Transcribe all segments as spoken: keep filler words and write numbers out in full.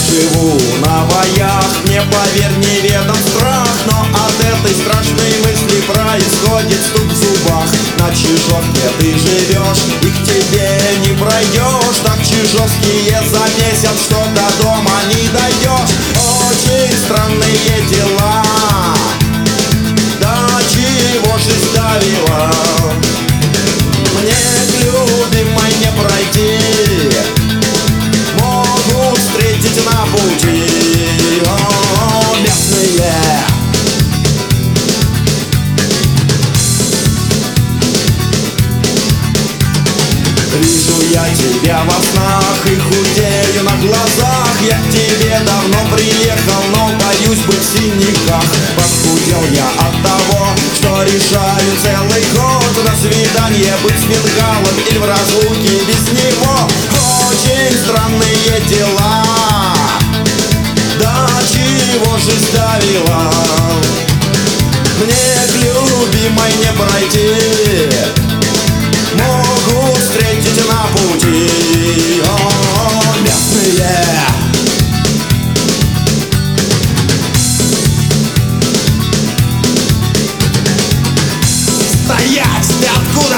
живу на боях, мне, поверь, неведом страх. Но от этой страшной мысли происходит стук в зубах. На Чижовке ты живешь, и к тебе не пройдешь. Так чижовские замесят, что до дома не дойдешь. Очень странные дела, до чего жизнь довела. Мне к любимой не пройти, могу встретить на пути. О, местные. Вижу я тебя во снах и худею на глазах. Я к тебе давно приехал, но боюсь быть в синяках. Похудел я от того, что решаю целый год на свидание быть с Мингалом или в разлуке без него. Очень странные дела, до чего жизнь довела. Мне к любимой не пройти, могу встретить на пути. О, местные. Стоять! Ты откуда?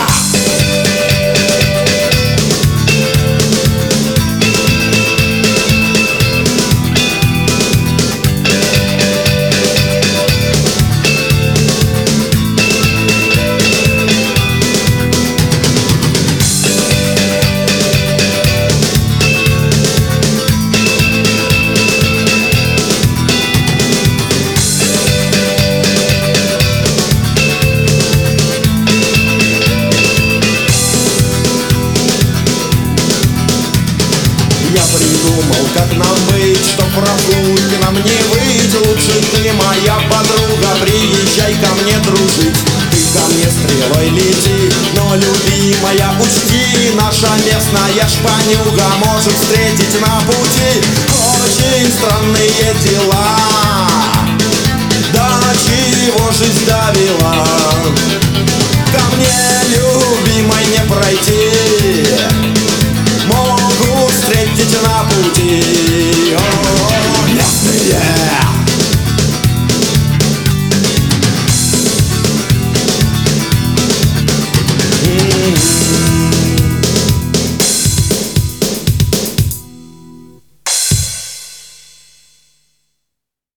Я придумал, как нам быть, чтоб разлуки нам не быть. Лучше ты, моя подруга, приезжай ко мне дружить. Ты ко мне стрелой лети, но, любимая, учти, наша местная шпанюга может встретить на пути. Очень странные дела,